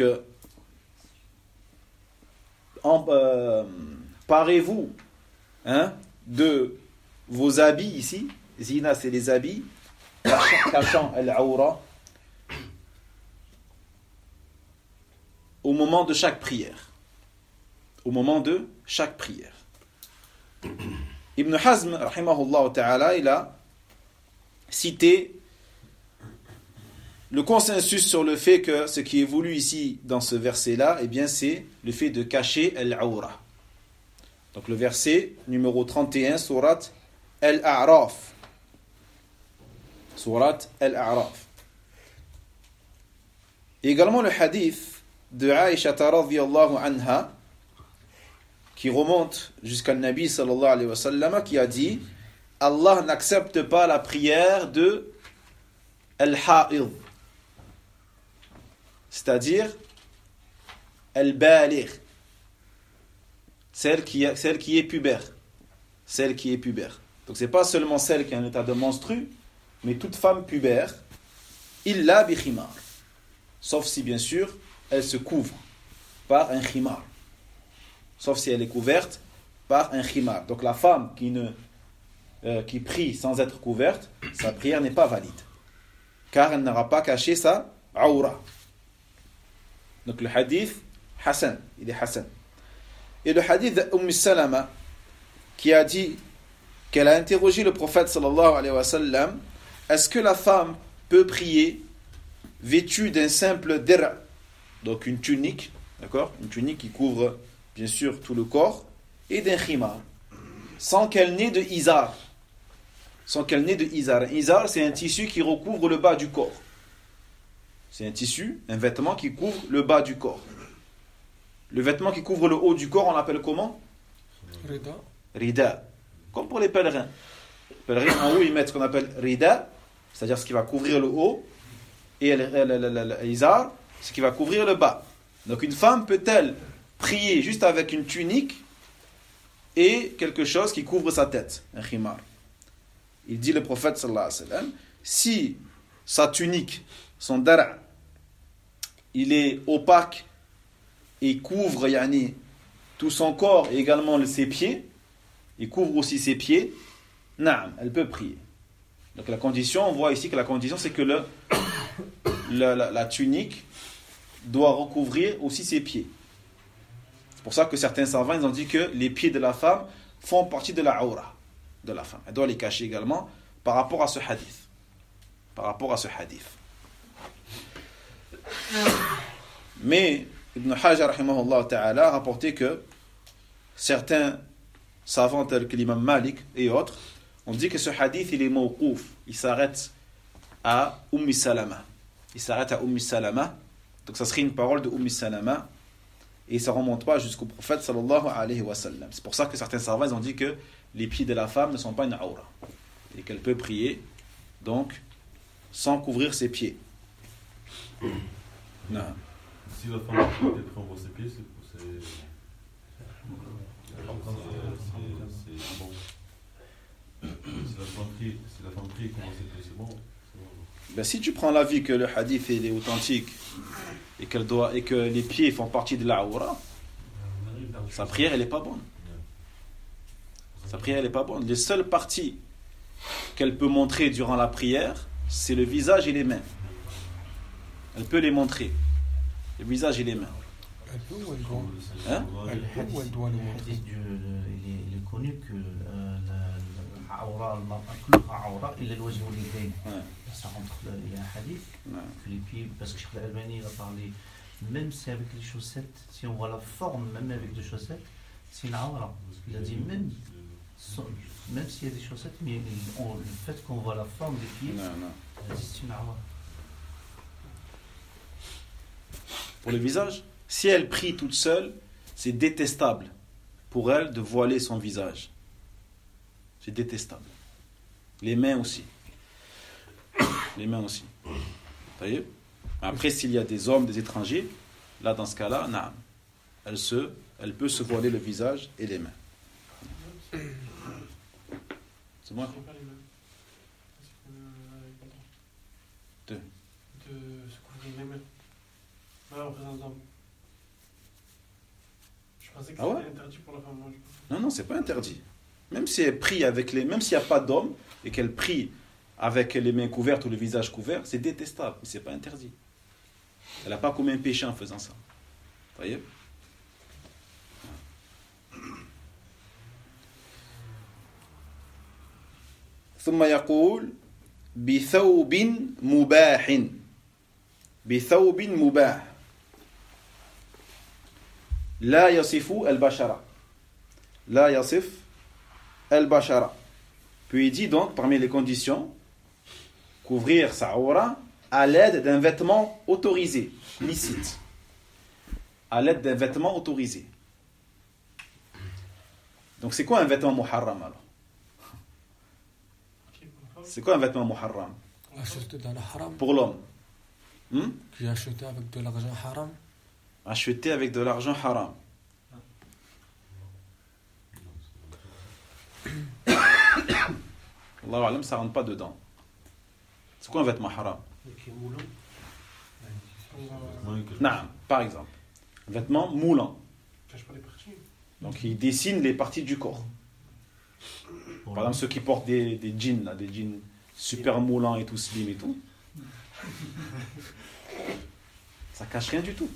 parez-vous de vos habits ici. Zina, c'est les habits cachant al-awra. moment de chaque prière. Au moment de chaque prière. Ibn Hazm, rahimahullah ta'ala, il a cité le consensus sur le fait que ce qui est voulu ici dans ce verset-là, eh bien, c'est le fait de cacher al-awra. Donc le verset numéro 31, surat Al-A'raf. Surat Al-A'raf. Et également le hadith de Aïcha radhiyallahu anha, qui remonte jusqu'à Nabi sallallahu alayhi wa sallam, qui a dit Allah n'accepte pas la prière de Al-Ha'id, c'est-à-dire Al-Baligh, celle qui est pubère. Celle qui est pubère. Donc c'est pas seulement celle qui a un état de menstru, mais toute femme pubère, illa bi khimar. Sauf si bien sûr, elle se couvre par un khimar. Sauf si elle est couverte par un khimar. Donc la femme qui prie sans être couverte, sa prière n'est pas valide. Car elle n'aura pas caché sa aura. Donc le hadith, Hassan, il est Hassan. Et le hadith d'Umm Salama, qui a dit qu'elle a interrogé le prophète sallallahu alayhi wa sallam, est-ce que la femme peut prier vêtue d'un simple dira, donc une tunique, d'accord, une tunique qui couvre bien sûr tout le corps, et d'un khimar, sans qu'elle n'ait de izar. Sans qu'elle n'ait de izar. Un izar, c'est un tissu qui recouvre le bas du corps. C'est un tissu, un vêtement qui couvre le bas du corps. Le vêtement qui couvre le haut du corps, on l'appelle comment? Rida. Rida. Comme pour les pèlerins. Les pèlerins, en haut, ils mettent ce qu'on appelle rida, c'est-à-dire ce qui va couvrir le haut, et l'izar, ce qui va couvrir le bas. Donc une femme peut-elle prier juste avec une tunique et quelque chose qui couvre sa tête, un khimar? Il dit le prophète sallallahu alayhi wa sallam, si sa tunique, son dara, il est opaque et couvre tout son corps et également ses pieds, il couvre aussi ses pieds, naam, elle peut prier. Donc la condition, on voit ici que la condition c'est que la tunique doit recouvrir aussi ses pieds. C'est pour ça que certains savants ils ont dit que les pieds de la femme font partie de la aura de la femme. Elle doit les cacher également par rapport à ce hadith. Par rapport à ce hadith. Mais Ibn Hajar rahimahullah ta'ala a rapporté que certains savants tels que l'imam Malik et autres ont dit que ce hadith il est mawqouf, il s'arrête à Salama. Il s'arrête à Salama. Donc ça serait une parole de Salama et ça ne remonte pas jusqu'au prophète sallallahu alayhi wa sallam. C'est pour ça que certains savants ont dit que les pieds de la femme ne sont pas une aura et qu'elle peut prier donc sans couvrir ses pieds. Non. Si la femme peut couvrir ses pieds, c'est bon. Si la femme prie et couvre ses pieds, c'est bon. Ben, si tu prends l'avis que le hadith est authentique et que les pieds font partie de la aura, sa prière elle n'est pas bonne. Sa prière elle n'est pas bonne. Les seules parties qu'elle peut montrer durant la prière, c'est le visage et les mains. Elle peut les montrer. Le visage et les mains. Elle peut ou elle doit? Hein? Elle peut ou elle doit le montrer? Il est connu que ça rentre, il y a un hadith que les pieds, parce que Cheikh Al-Albani a parlé, même si avec les chaussettes, si on voit la forme, même avec des chaussettes, c'est une aura. Il a dit même s'il y a des chaussettes, mais le fait qu'on voit la forme des pieds, c'est une aura. Pour le visage, si elle prie toute seule, c'est détestable pour elle de voiler son visage. C'est détestable. Les mains aussi. Les mains aussi. Voyez? Après, s'il y a des hommes, des étrangers, là, dans ce cas-là, naam, elle peut se voiler le visage et les mains. C'est moi? De se couvrir les mains. Alors, je pensais que c'était interdit pour la femme. Non, c'est pas interdit. Même si elle prie même s'il n'y a pas d'homme et qu'elle prie avec les mains couvertes ou le visage couvert, c'est détestable, mais c'est pas interdit. Elle n'a pas commis un péché en faisant ça. طيب ثم يقول بثوب مباح بثوب مباح لا يصف البشرة لا يصف البشرة. Puis il dit donc parmi les conditions couvrir sa aura à l'aide d'un vêtement autorisé, licite. À l'aide d'un vêtement autorisé. Donc c'est quoi un vêtement muharram alors? C'est quoi un vêtement muharram? Acheté dans le haram. Pour l'homme. Qui a acheté avec de l'argent haram. Acheté avec de l'argent haram. Allahu alam, ça rentre pas dedans. C'est quoi un vêtement haram? Non, par exemple. Un vêtement moulant. Donc il dessine les parties du corps. Par exemple, ceux qui portent des jeans, là, des jeans super moulants et tout, slim et tout. Ça cache rien du tout.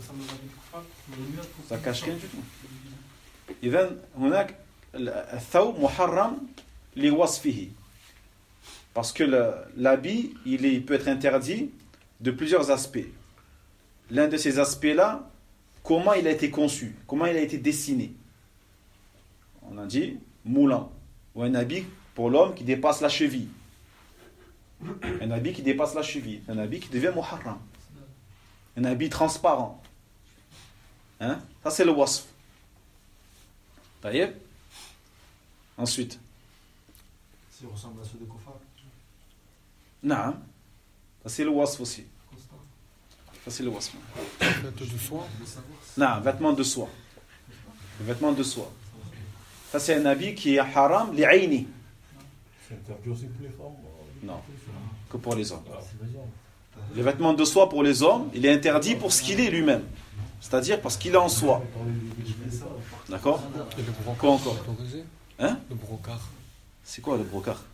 Ça cache rien du tout. إذن هناك الثوب محرم لوصفه. Parce que l'habit, il peut être interdit de plusieurs aspects. L'un de ces aspects-là, comment il a été conçu, comment il a été dessiné. On a dit moulant, ou un habit pour l'homme qui dépasse la cheville. Un habit qui dépasse la cheville, un habit qui devient muharram. Un habit transparent. Hein? Ça c'est le wasf. Taïeb. Ensuite. S'il ressemble à ceux de Kofa. Non. Ça c'est le wasf aussi. Ça c'est le wasf. Vêtements de soie. Non, vêtements de soie. Vêtements de soie. Ça c'est un habit qui est haram li'ayni. C'est interdit aussi pour les femmes? Non, que pour les hommes. Le vêtement de soie pour les hommes, il est interdit pour ce qu'il est lui-même. C'est-à-dire parce qu'il est en soie. D'accord? Et le brocart. Quoi encore? Autorisé. Hein? Le brocart. C'est quoi le brocart?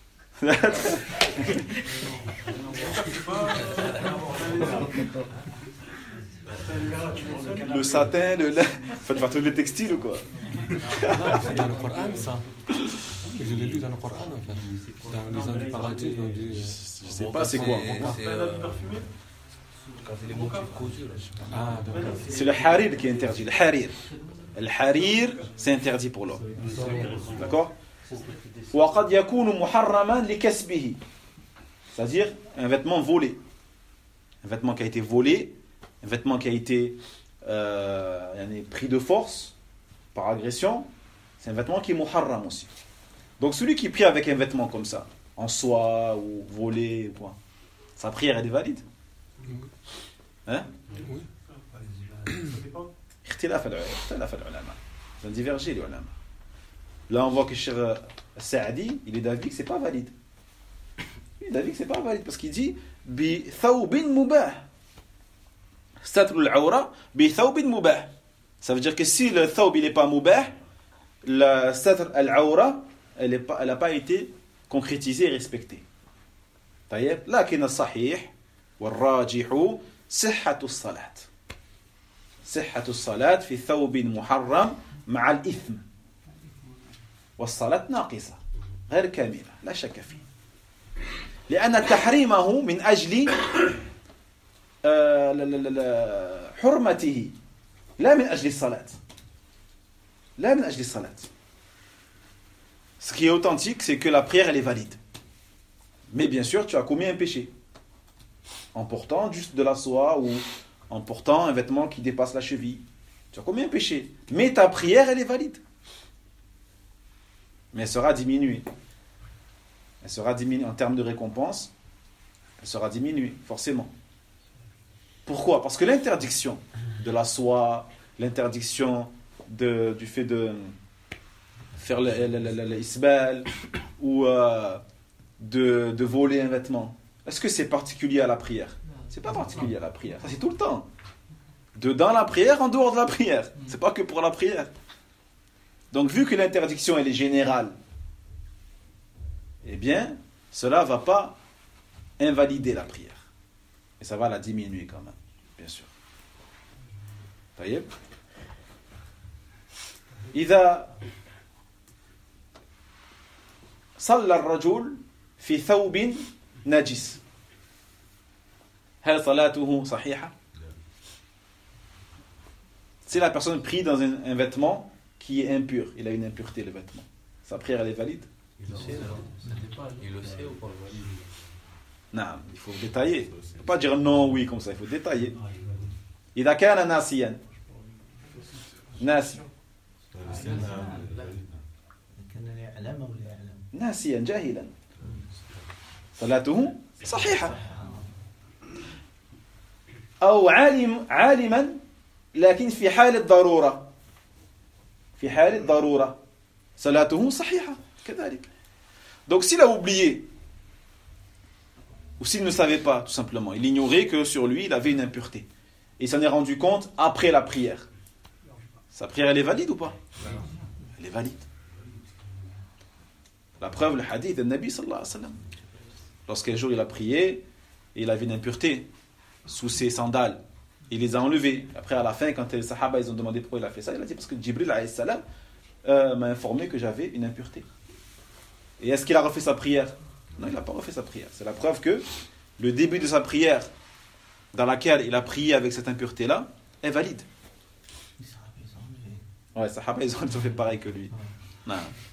Le satin, le lin. Faites partie des textiles ou quoi? Non, c'est dans le Coran ça. Je l'ai lu dans le Coran en fait. Dans les ans du paradis, ils ont dit. Je sais pas c'est quoi. Ah, d'accord. C'est le harir qui est interdit. Le harir. Le harir, c'est interdit pour l'homme. D'accord? وقد يكون محرما لكسبه. C'est-à-dire un vêtement volé. Un vêtement qui a été volé, un vêtement qui a été pris de force par agression, c'est un vêtement qui est muharram aussi. Donc celui qui prie avec un vêtement comme ça, en soie ou volé, sa prière est valide? Hein? Oui. اختلاف العلماء. Ils ont divergé les ulama. Là on voit que Cheikh Saadi, il est d'avis que c'est pas valide. Il est d'avis que c'est pas valide parce qu'il dit bi thawbin mubah. Satr al-awra bi thawbin mubah. Ça veut dire que si le thawb il est pas mubah, la satr al-awra elle a pas été concrétisée et respectée. طيب لكن الصحيح والراجح صحة الصلاة. صحة الصلاة في ثوب محرم مع الإثم. والصلاة ناقصة غير كاملة لا شك فيه. لأن تحريمه من أجل حرمته لا من أجل الصلاة. لا من أجل الصلاة. Ce qui est authentique, c'est que la prière, elle est valide. Mais bien sûr, tu as commis un péché. En portant juste de la soie ou en portant un vêtement qui dépasse la cheville. Tu as commis un péché. Mais ta prière, elle est valide. Mais elle sera diminuée. Elle sera diminuée en termes de récompense. Elle sera diminuée, forcément. Pourquoi? Parce que l'interdiction de la soie, l'interdiction du fait de faire l'isbal ou de voler un vêtement, est-ce que c'est particulier à la prière? C'est pas particulier à la prière. Ça, c'est tout le temps. Dans la prière, en dehors de la prière. C'est pas que pour la prière. Donc, vu que l'interdiction, elle est générale, eh bien, cela va pas invalider la prière. Et ça va la diminuer quand même, bien sûr. طيب إذا صلى الرجل في ثوب نجس هل صلاته صحيحة؟ Si la personne prie dans un vêtement qui est impur, il a une impureté le vêtement, sa prière elle est valide? Il le sait ou pas? Non, il faut détailler. Il ne faut pas dire non, oui, comme ça, il faut détailler. إذا كان ناسيا ناسي ناسيا جاهلا صلاته صحيحة أو عالما لكن في حال الضرورة صلاته صحيحة كذلك. Donc s'il a oublié ou s'il ne savait pas tout simplement, il ignorait que sur lui il avait une impureté et il s'en est rendu compte après la prière, sa prière elle est valide ou pas? Elle est valide. La preuve, le hadith de Nabi sallallahu alayhi wa sallam, lorsqu'un jour il a prié et il avait une impureté sous ses sandales, il les a enlevées. Après à la fin quand les sahaba ils ont demandé pourquoi il a fait ça, il a dit parce que Jibril alayhi salam m'a informé que j'avais une impureté. Et est-ce qu'il a refait sa prière? Non, il n'a pas refait sa prière. C'est la preuve que le début de sa prière dans laquelle il a prié avec cette impureté-là est valide. Ouais, Sahaba, ils ont fait pareil que lui. Non.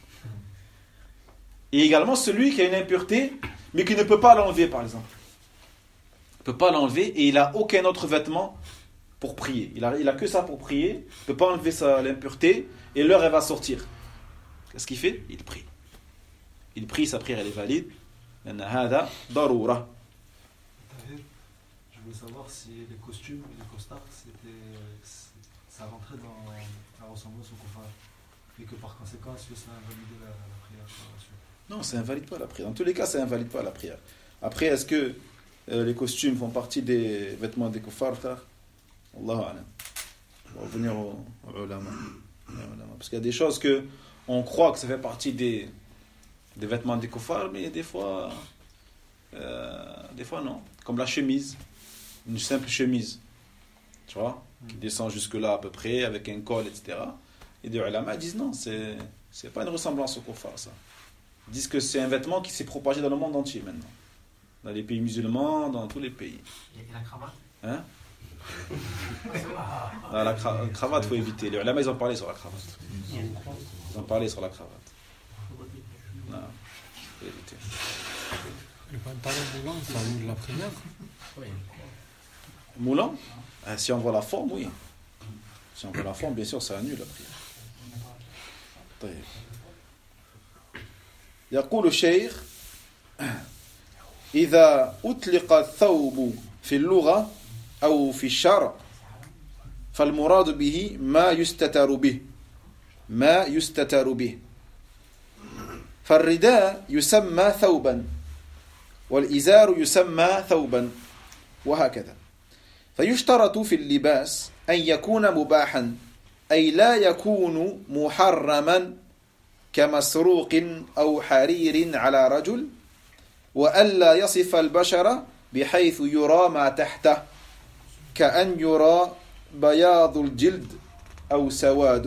Et également celui qui a une impureté, mais qui ne peut pas l'enlever, par exemple. Il ne peut pas l'enlever et il n'a aucun autre vêtement pour prier. Il a que ça pour prier. Il ne peut pas enlever l'impureté et l'heure, elle va sortir. Qu'est-ce qu'il fait? Il prie. Il prie, sa prière, elle est valide. Je voulais savoir si les costumes et les costards, ça rentrait dans la ressemblance au kuffar. Et que par conséquent, est-ce que ça invalidait la prière par la suite? Non, ça invalide pas la prière. Dans tous les cas, ça invalide pas la prière. Après, est-ce que les costumes font partie des vêtements des kuffars, frère? Allahu a'lam. On va revenir aux ulama. Parce qu'il y a des choses que on croit que ça fait partie des vêtements des kuffars, mais des fois non. Comme la chemise, une simple chemise, tu vois, qui descend jusque là à peu près avec un col, etc. Et des ulama disent non, c'est pas une ressemblance au kuffar, ça. Ils disent que c'est un vêtement qui s'est propagé dans le monde entier maintenant, dans les pays musulmans, dans tous les pays. Et la cravate? Hein? La cravate, faut éviter. Les ulama, ils ont parlé sur la cravate. Ils ont parlé sur la cravate. Non, faut éviter. Le pantalon moulant, ça annule la prière? Oui. Moulant? Si on voit la forme, oui. Si on voit la forme, bien sûr, ça annule la prière. طيب. يقول الشيخ إذا أطلق الثوب في اللغة أو في الشرع فالمراد به ما يستتر به فالرداء يسمى ثوبا والإزار يسمى ثوبا وهكذا فيشترط في اللباس أن يكون مباحا أي لا يكون محرما كمسروق أو حرير على رجل وألا يصف البشر بحيث يرى ما تحته كأن يرى بياض الجلد أو سواده.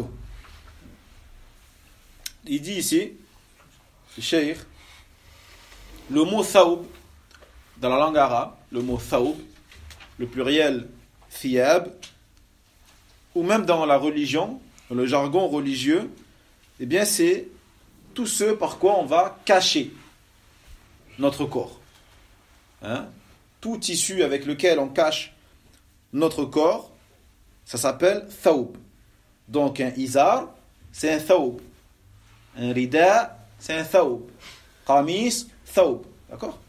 Il dit ici, le cheikh, le mot thawb, dans la langue arabe, le mot thawb, le pluriel thiyab, ou même dans la religion, dans le jargon religieux, eh bien c'est tout ce par quoi on va cacher notre corps. Hein? Tout tissu avec lequel on cache notre corps, ça s'appelle thawb. Donc un izar, c'est un thawb. Un rida, c'est un thawb. Qamis, thawb. D'accord?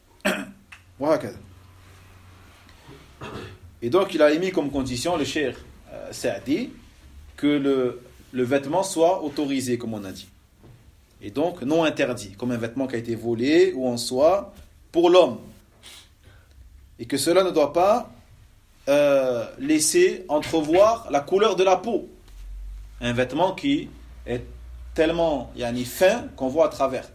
Et donc il a émis comme condition, le cheikh Saadi, que le vêtement soit autorisé, comme on a dit. Et donc non interdit, comme un vêtement qui a été volé ou en soie pour l'homme. Et que cela ne doit pas laisser entrevoir la couleur de la peau. Un vêtement qui est tellement fin qu'on voit à travers.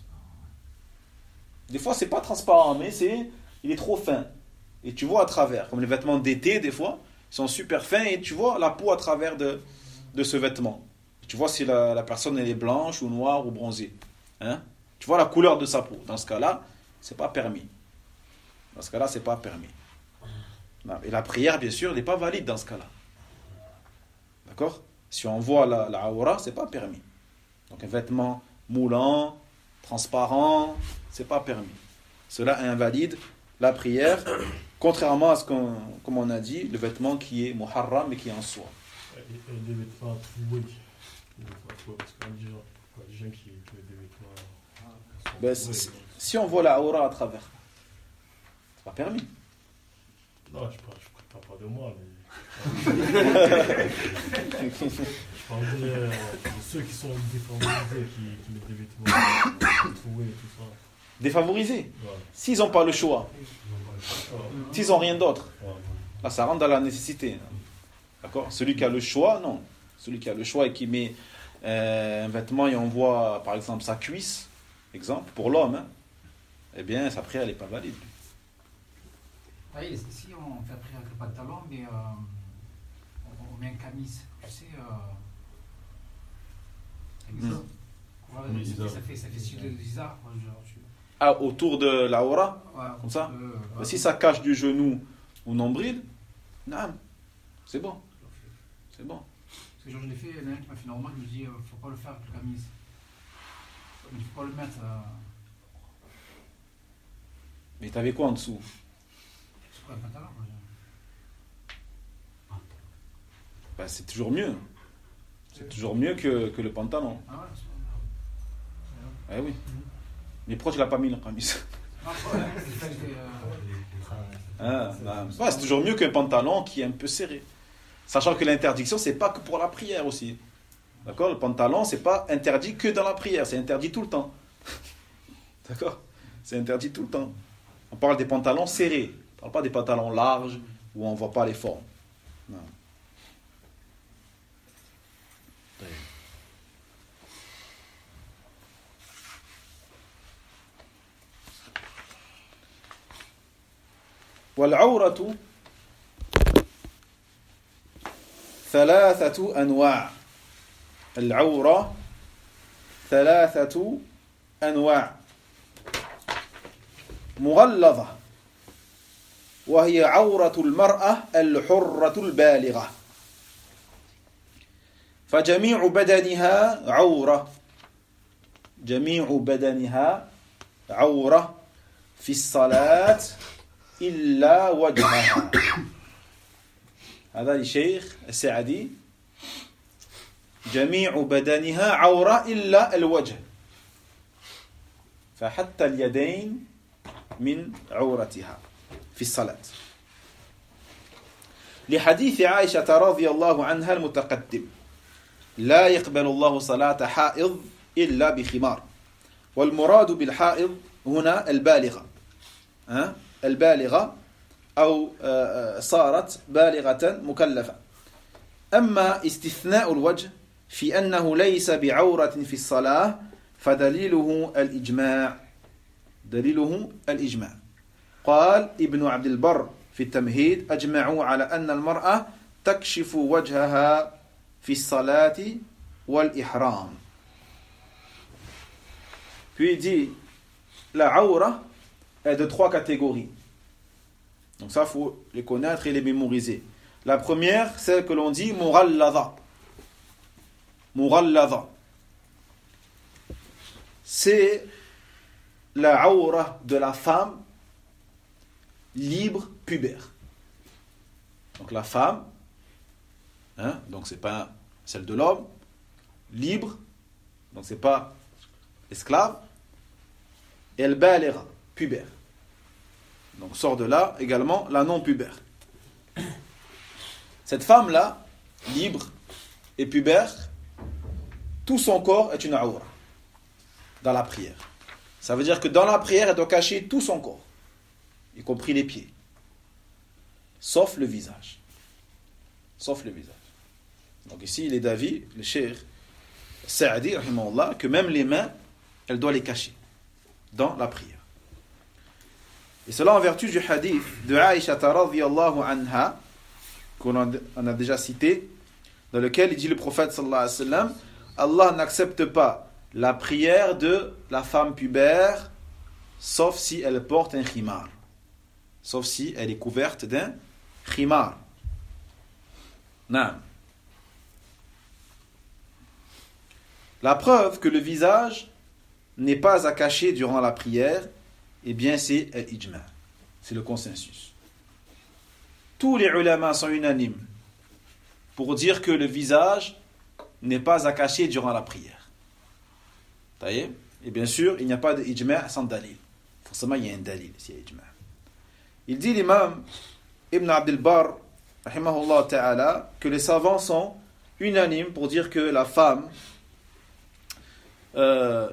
Des fois c'est pas transparent, mais il est trop fin. Et tu vois à travers. Comme les vêtements d'été, des fois, sont super fins et tu vois la peau à travers de ce vêtement. Tu vois si la personne elle est blanche ou noire ou bronzée. Hein? Tu vois la couleur de sa peau. Dans ce cas-là, c'est pas permis. Dans ce cas-là, c'est pas permis. Et la prière, bien sûr, n'est pas valide dans ce cas-là. D'accord? Si on voit la aura, c'est pas permis. Donc un vêtement moulant, transparent, c'est pas permis. Cela invalide la prière, contrairement à ce comme on a dit, le vêtement qui est muharram et qui est en soi. Des vêtements troués. Parce qu'on dit des gens qui mettent des vêtements. Si on voit la aura à travers, c'est pas permis. Non, je parle pas de moi, mais. Je parle de ceux qui sont défavorisés, qui mettent des vêtements troués et tout ça. Défavorisés? Ouais. S'ils n'ont pas le choix, s'ils n'ont rien d'autre, là ça rentre dans la nécessité. D'accord? Celui qui a le choix, non. Celui qui a le choix et qui met un vêtement et on voit par exemple sa cuisse, exemple, pour l'homme, hein, eh bien sa prière n'est pas valide. Oui, si on fait prière avec le pantalon, mais on met un camis, tu sais, ça fait style de bizarre. Ah, autour de la aura, ouais, comme ça. Si ça cache du genou au nombril, non, c'est bon. C'est bon. Parce que genre, je l'ai fait, il y en a un qui m'a fait normal, il me dit, faut pas le faire avec le camis. Il faut pas le mettre. Mais t'avais quoi en dessous? C'est quoi un pantalon? C'est toujours mieux. C'est toujours mieux que le pantalon. Ah ouais, c'est oui. Mais pourquoi tu l'as pas mis le camis? C'est toujours mieux qu'un pantalon qui est un peu serré. Sachant que l'interdiction, c'est pas que pour la prière aussi. D'accord? Le pantalon, c'est pas interdit que dans la prière, c'est interdit tout le temps. D'accord? C'est interdit tout le temps. On parle des pantalons serrés. On parle pas des pantalons larges où on voit pas les formes. Non. والعورة ثلاثة أنواع. العورة ثلاثة أنواع مغلظة وهي عورة المرأة الحرة البالغة فجميع بدنها عورة جميع بدنها عورة في الصلاة إلا وجهها. هذا الشيخ السعدي جميع بدنها عورة إلا الوجه فحتى اليدين من عورتها في الصلاة لحديث عائشة رضي الله عنها المتقدم لا يقبل الله صلاة حائض إلا بخمار والمراد بالحائض هنا البالغة البالغة أو صارت بالغة مكلفة. أما استثناء الوجه في أنه ليس بعورة في الصلاة فدليله الإجماع. قال ابن عبد البر في التمهيد أجمعوا على أن المرأة تكشف وجهها في الصلاة والإحرام. Puis il dit la aura est de 3 catégories. Donc ça, il faut les connaître et les mémoriser. La première, celle que l'on dit mughallada. Mughallada. C'est la aura de la femme libre pubère. Donc la femme, donc c'est pas celle de l'homme, libre, donc c'est pas esclave, et elle balera, pubère. Donc sort de là également la non-pubère. Cette femme-là, libre et pubère, tout son corps est une aura dans la prière. Ça veut dire que dans la prière, elle doit cacher tout son corps, y compris les pieds, sauf le visage. Sauf le visage. Donc ici, il est d'avis, le cheikh Sa'di, rahimahullah, que même les mains, elle doit les cacher dans la prière. Et cela en vertu du hadith de Aïcha radhiyallahu anha, qu'on a déjà cité, dans lequel il dit le prophète sallallahu alayhi wa sallam, Allah n'accepte pas la prière de la femme pubère, sauf si elle porte un khimar. Sauf si elle est couverte d'un khimar. Non. La preuve que le visage n'est pas à cacher durant la prière, eh bien c'est l'ijma', c'est le consensus. Tous les ulama sont unanimes pour dire que le visage n'est pas à cacher durant la prière. Et bien sûr, il n'y a pas d'ijma' sans dalil. Forcément, il y a un dalil s'il y a ijma'. Il dit l'imam Ibn Abdel Barr, rahimahullah ta'ala, que les savants sont unanimes pour dire que la femme, que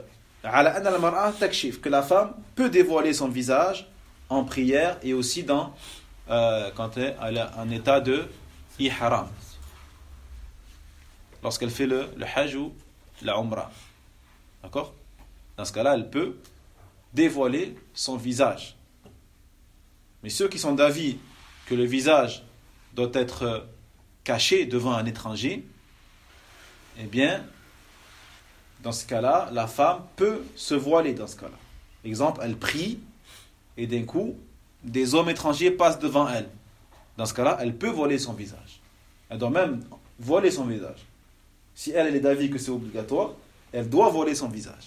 la femme peut dévoiler son visage en prière et aussi quand elle est en état de ihram, lorsqu'elle fait le hajj ou la umrah. D'accord? Dans ce cas-là, elle peut dévoiler son visage. Mais ceux qui sont d'avis que le visage doit être caché devant un étranger, eh bien, dans ce cas-là, la femme peut se voiler dans ce cas-là. Exemple, elle prie et d'un coup, des hommes étrangers passent devant elle. Dans ce cas-là, elle peut voiler son visage. Elle doit même voiler son visage. Si elle est d'avis que c'est obligatoire, elle doit voiler son visage.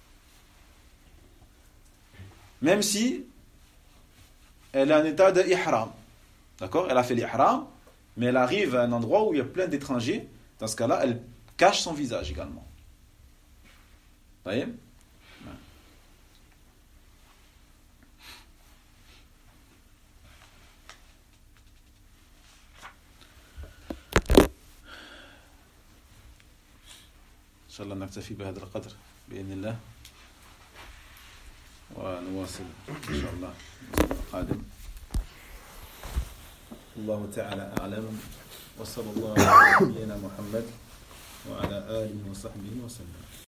Même si elle est en état de ihram. D'accord? Elle a fait l'ihram, mais elle arrive à un endroit où il y a plein d'étrangers. Dans ce cas-là, elle cache son visage également. Vous voyez? إن شاء الله نكتفي بهذا القدر بإذن الله ونواصل إن شاء الله القادم. الله تعالى أعلم وصلى الله على نبينا محمد وعلى آله وصحبه وسلم.